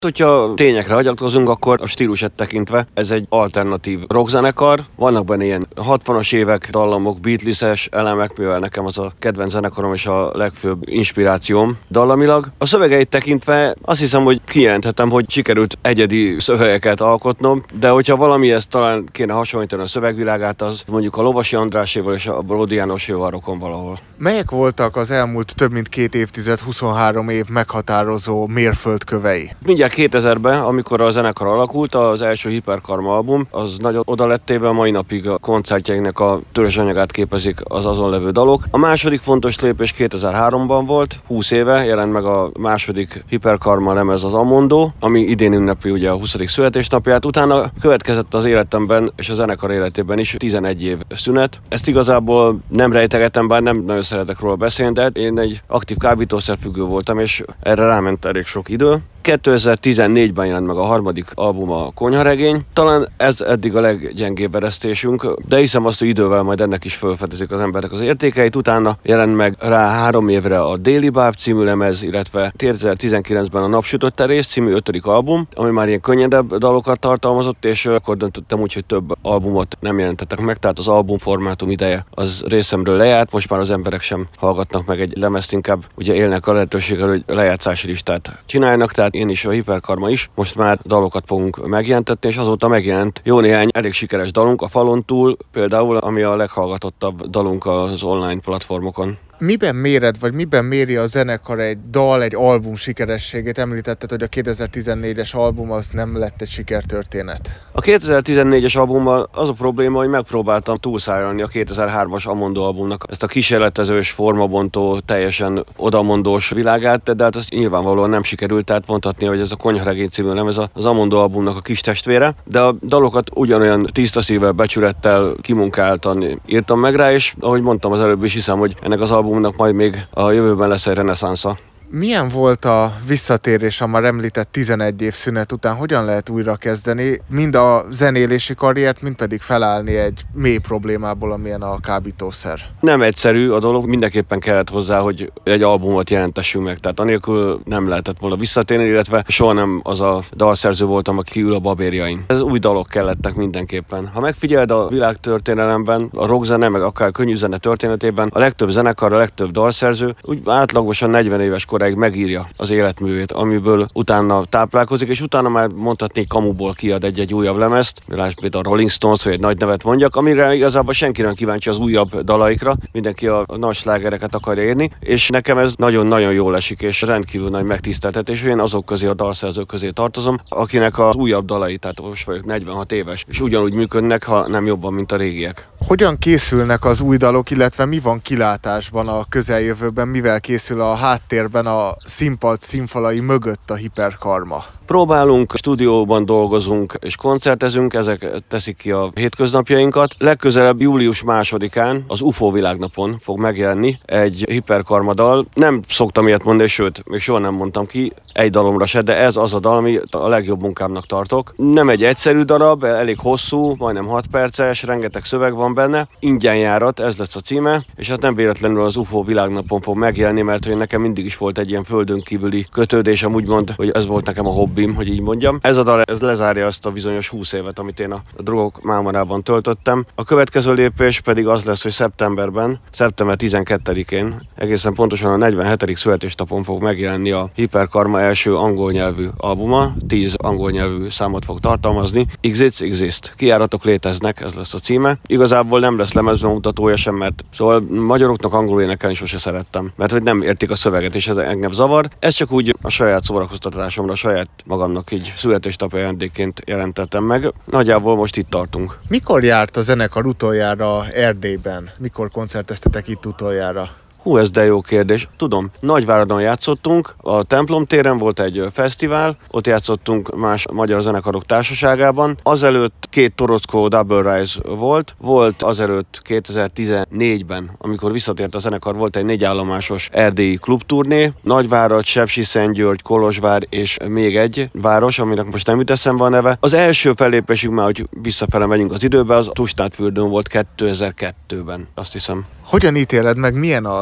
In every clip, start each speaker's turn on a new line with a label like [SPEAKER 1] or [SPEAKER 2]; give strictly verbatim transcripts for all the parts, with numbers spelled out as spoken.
[SPEAKER 1] Hogyha tényekre hagyatkozunk, akkor a stílusát tekintve ez egy alternatív rockzenekar. Vannak benne ilyen hatvanas évek dallamok, Beatles-es elemek, mivel nekem az a kedvenc zenekarom és a legfőbb inspirációm dallamilag. A szövegeit tekintve azt hiszem, hogy kijelenthetem, hogy sikerült egyedi szövegeket alkotnom, de hogyha valamihez talán kéne hasonlítani a szövegvilágát, az mondjuk a Lovasi Andráséval és a Bródi Jánoséval rokon valahol.
[SPEAKER 2] Melyek voltak az elmúlt több mint két évtized, huszonhárom év meghatározó mérföldkövei?
[SPEAKER 1] Mindjárt kétezerben, amikor a zenekar alakult, az első Hiperkarma album, az nagyon oda lett téve, a mai napig a koncertjeinknek a törzsanyagát képezik az azon levő dalok. A második fontos lépés kétezer-háromban volt, húsz éve jelent meg a második Hiperkarma lemez, az Amondo, ami idén ünnepi ugye a huszadik születésnapját. Utána következett az életemben és a zenekar életében is tizenegy év szünet. Ezt igazából nem rejtegetem, bár nem nagyon szeretek róla beszélni, de én egy aktív kábítószerfüggő voltam, és erre ráment elég sok idő. kétezer-tizennégyben jelent meg a harmadik album, a Konyharegény. Talán ez eddig a leggyengébb eresztésünk, de hiszem azt, hogy idővel majd ennek is felfedezik az emberek az értékeit. Utána jelent meg rá három évre a Déli Báb című lemez, illetve kétezer-tizenkilencben a Napsütötte rész című ötödik album, ami már ilyen könnyedebb dalokat tartalmazott, és akkor döntöttem úgy, hogy több albumot nem jelentettek meg, tehát az albumformátum ideje az részemről lejárt, most már az emberek sem hallgatnak meg egy lemezt, inkább ugye élnek a lehetőséggel, hogy lejátszási listát csinálnak, tehát én is, a Hiperkarma is. Most már dalokat fogunk megjelentetni, és azóta megjelent jó néhány elég sikeres dalunk, a Falon túl például, ami a leghallgatottabb dalunk az online platformokon.
[SPEAKER 2] Miben méred, vagy miben méri a zenekar egy dal, egy album sikerességét? Említetted, hogy a kétezer-tizennégyes album az nem lett egy sikertörténet.
[SPEAKER 1] A kétezer-tizennégyes albummal az a probléma, hogy megpróbáltam túlszállni a kétezer-hármas Amondo albumnak ezt a kísérletezős, formabontó, teljesen odamondós világát, de hát az nyilvánvalóan nem sikerült, tehát mondhatni, hogy ez a Konyharegény című lemez az Amondo albumnak a kis testvére, de a dalokat ugyanolyan tiszta szívvel, becsülettel, kimunkáltan írtam meg rá, és ahogy mondtam az előbb is, hiszem, hogy ennek az albumnak majd még a jövőben lesz egy reneszánsza.
[SPEAKER 2] Milyen volt a visszatérés a már említett tizenegy év szünet után? Hogyan lehet újra kezdeni, mind a zenélési karriert, mind pedig felállni egy mély problémából, amilyen a kábítószer? Nem
[SPEAKER 1] egyszerű a dolog, mindenképpen kellett hozzá, hogy egy albumot jelentessünk meg, tehát anélkül nem lehetett volna visszatérni, illetve soha nem az a dalszerző voltam, aki ül a babérjain. Ez új dalok kellettek mindenképpen. Ha megfigyeld a világtörténelemben, a rockzene, meg akár könnyűzene történetében, a legtöbb zenekar, a legtöbb dalszerző úgy átlagosan negyven éves kor megírja az életművét, amiből utána táplálkozik, és utána már mondhatnék kamuból kiad egy-egy újabb lemezt, lásd például a Rolling Stones, vagy egy nagy nevet mondjak, amire igazából senki nem kíváncsi az újabb dalaikra, mindenki a, a nagy slágereket akarja érni, és nekem ez nagyon-nagyon jól esik, és rendkívül nagy megtiszteltetés, hogy én azok közé, a dalszerzők közé tartozom, akinek az újabb dalai, tehát most vagyok negyvenhat éves, és ugyanúgy működnek, ha nem jobban, mint a régiek.
[SPEAKER 2] Hogyan készülnek az új dalok, illetve mi van kilátásban a közeljövőben, mivel készül a háttérben a színpad színfalai mögött a Hiperkarma?
[SPEAKER 1] Próbálunk, stúdióban dolgozunk és koncertezünk, ezek teszik ki a hétköznapjainkat. Legközelebb július másodikán az u f o világnapon fog megjelenni egy Hiperkarma dal. Nem szoktam ilyet mondani, sőt, még soha nem mondtam ki egy dalomra se, de ez az a dal, ami a legjobb munkámnak tartok. Nem egy egyszerű darab, elég hosszú, majdnem hat perces, rengeteg szöveg van benne. Ingyen járat, ez lesz a címe, és hát nem véletlenül az u f o világnapon fog megjelenni, mert hogy nekem mindig is volt egy ilyen földön kívüli kötődésem, úgymond, hogy ez volt nekem a hobbim, hogy így mondjam. Ez a dal, ez lezárja azt a bizonyos húsz évet, amit én a drogok mámorában töltöttem. A következő lépés pedig az lesz, hogy szeptemberben, szeptember tizenkettedikén, egészen pontosan a negyvenhetedik születésnapon fog megjelenni a Hiperkarma első angol nyelvű albuma, tíz angol nyelvű számot fog tartalmazni. Exist, Exist. Kijáratok léteznek, ez lesz a címe. Igazából nem lesz lemezbemutatója sem, mert szóval magyaroknak angolul énekelni sose szerettem, mert hogy nem értik a szöveget, és ez engem zavar. Ez csak úgy a saját szórakoztatásomra, a saját magamnak így születésnapja ajándékként jelentettem meg. Nagyjából most itt tartunk.
[SPEAKER 2] Mikor járt a zenekar utoljára Erdélyben? Mikor koncerteztetek itt utoljára?
[SPEAKER 1] Hú, ez de jó kérdés. Tudom, Nagyváradon játszottunk, a Templom téren volt egy fesztivál, ott játszottunk más magyar zenekarok társaságában. Azelőtt két Torockó Double Rise volt, volt azelőtt kétezer-tizennégyben, amikor visszatért a zenekar, volt egy négyállomásos erdélyi klubturné. Nagyvárad, Sepsiszentgyörgy, Kolozsvár és még egy város, aminek most nem jut eszembe a neve. Az első fellépésünk már, hogy visszafele megyünk az időbe, az Tusnádfürdőn volt kétezer-kettőben, azt hiszem.
[SPEAKER 2] Hogyan ítéled meg, milyen a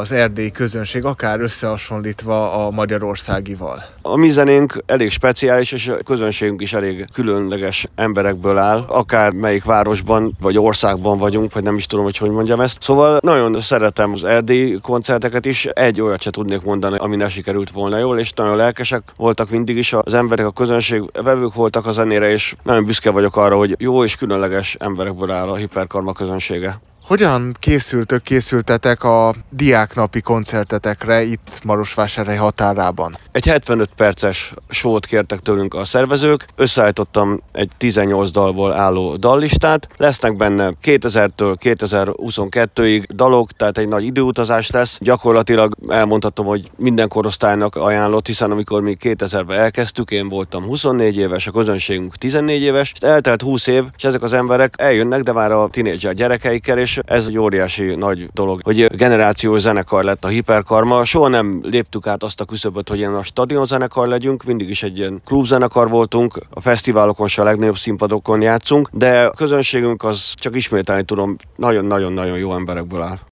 [SPEAKER 2] az erdélyi közönség, akár összehasonlítva a magyarországival?
[SPEAKER 1] A mi zenénk elég speciális, és a közönségünk is elég különleges emberekből áll, akár melyik városban vagy országban vagyunk, vagy nem is tudom, hogy hogy mondjam ezt. Szóval nagyon szeretem az erdélyi koncerteket is, egy olyat se tudnék mondani, ami ne sikerült volna jól, és nagyon lelkesek voltak mindig is az emberek, a közönség, vevők voltak a zenére, és nagyon büszke vagyok arra, hogy jó és különleges emberekből áll a Hiperkarma közönsége.
[SPEAKER 2] Hogyan készültök, készültetek a diáknapi koncertetekre itt Marosvásárhely határában?
[SPEAKER 1] Egy hetvenöt perces sót kértek tőlünk a szervezők, összeállítottam egy tizennyolc dalból álló dallistát, lesznek benne kétezertől kétezer-huszonkettőig dalok, tehát egy nagy időutazás lesz. Gyakorlatilag elmondhatom, hogy minden korosztálynak ajánlott, hiszen amikor mi kétezerben elkezdtük, én voltam huszonnégy éves, a közönségünk tizennégy éves, és eltelt húsz év, és ezek az emberek eljönnek, de már a tinédzser gyerekeikkel, és ez egy óriási nagy dolog, hogy generációs zenekar lett a Hiperkarma. Soha nem léptük át azt a küszöböt, hogy ilyen a stadionzenekar legyünk, mindig is egy ilyen klubzenekar voltunk, a fesztiválokon se a legnagyobb színpadokon játszunk, de a közönségünk az, csak ismételni tudom, nagyon-nagyon-nagyon jó emberekből áll.